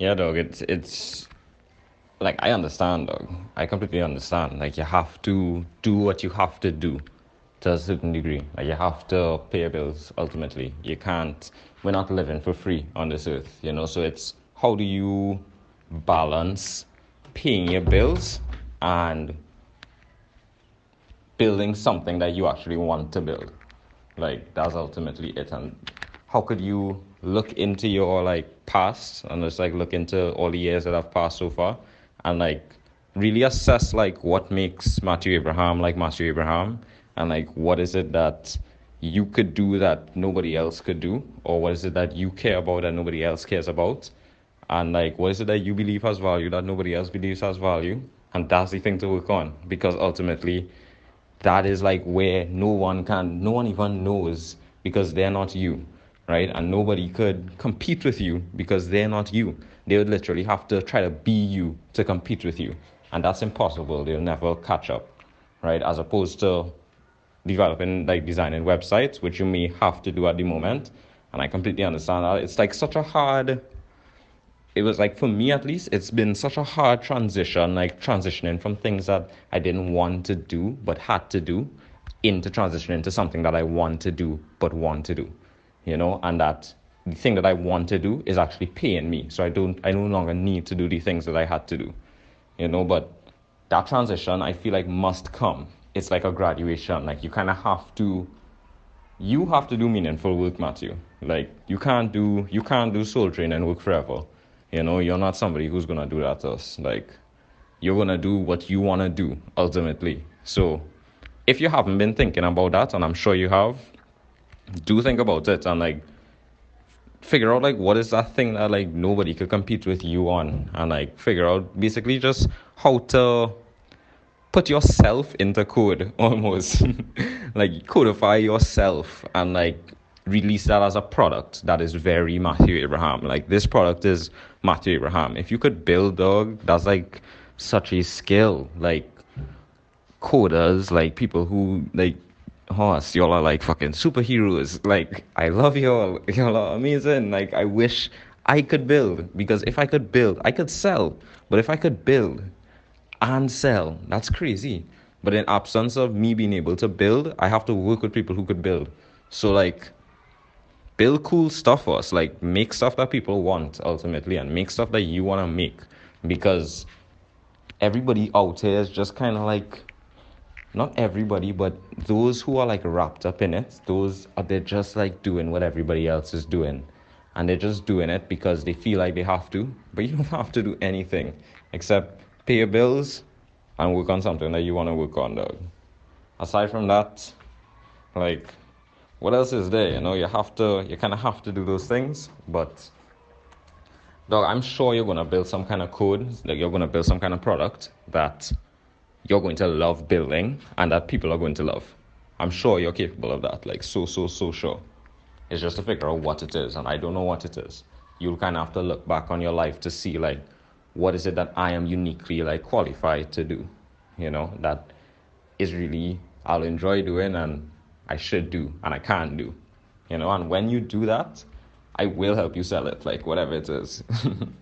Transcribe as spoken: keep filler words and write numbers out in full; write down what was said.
Yeah, dog. It's it's like I understand, dog. I completely understand. Like you have to do what you have to do to a certain degree. Like you have to pay your bills ultimately. You can't. We're not living for free on this earth, you know. So it's how do you balance paying your bills and building something that you actually want to build. Like that's ultimately it. And how could you look into your like past and just like look into all the years that have passed so far and like really assess like what makes Matthew Abraham like Matthew Abraham, and like what is it that you could do that nobody else could do, or what is it that you care about that nobody else cares about, and like what is it that you believe has value that nobody else believes has value. And that's the thing to work on, because ultimately that is like where no one can, no one even knows, because they're not you, right? And nobody could compete with you because they're not you. They would literally have to try to be you to compete with you, and that's impossible. They'll never catch up, right? As opposed to developing, like designing websites, which you may have to do at the moment. And I completely understand that. It's like such a hard, it was like, for me at least, it's been such a hard transition, like transitioning from things that I didn't want to do but had to do into transitioning into something that I want to do but want to do, you know, and that the thing that I want to do is actually paying me. So I don't, I no longer need to do the things that I had to do, you know. But that transition, I feel like, must come. It's like a graduation. Like you kind of have to, you have to do meaningful work, Matthew. Like you can't do, you can't do soul training and work forever. You know, you're not somebody who's gonna do that to us. Like you're gonna do what you wanna do ultimately. So if you haven't been thinking about that, and I'm sure you have, do think about it and like figure out like what is that thing that like nobody could compete with you on, and like figure out basically just how to put yourself into code almost. Like codify yourself and like release that as a product that is very Matthew Abraham. Like this product is Matthew Abraham. If you could build, dog, that's like such a skill. Like coders, like people who like us, y'all are like fucking superheroes. Like I love y'all. Y'all are amazing. Like I wish I could build, because if I could build, I could sell. But if I could build and sell, that's crazy. But in absence of me being able to build, I have to work with people who could build. So like build cool stuff for us, like make stuff that people want ultimately, and make stuff that you want to make, because everybody out here is just kind of like, not everybody, but those who are like wrapped up in it, those are, they're just like doing what everybody else is doing, and they're just doing it because they feel like they have to. But you don't have to do anything except pay your bills and work on something that you want to work on, dog. Aside from that, like what else is there? You know, you have to, you kind of have to do those things. But dog, I'm sure you're gonna build some kind of code, like you're gonna build some kind of product that you're going to love building and that people are going to love. I'm sure you're capable of that, like so, so, so sure. It's just to figure out what it is, and I don't know what it is. You'll kind of have to look back on your life to see like, what is it that I am uniquely like qualified to do, you know, that is really, I'll enjoy doing and I should do and I can do, you know. And when you do that, I will help you sell it, like whatever it is.